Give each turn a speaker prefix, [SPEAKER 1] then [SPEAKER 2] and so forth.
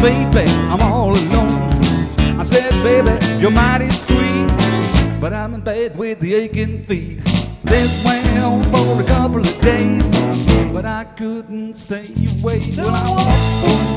[SPEAKER 1] baby, I'm all alone. I said, baby, you're mighty sweet, but I'm in bed with the aching feet. This went on for a couple of days, but I couldn't stay away. Well, I walked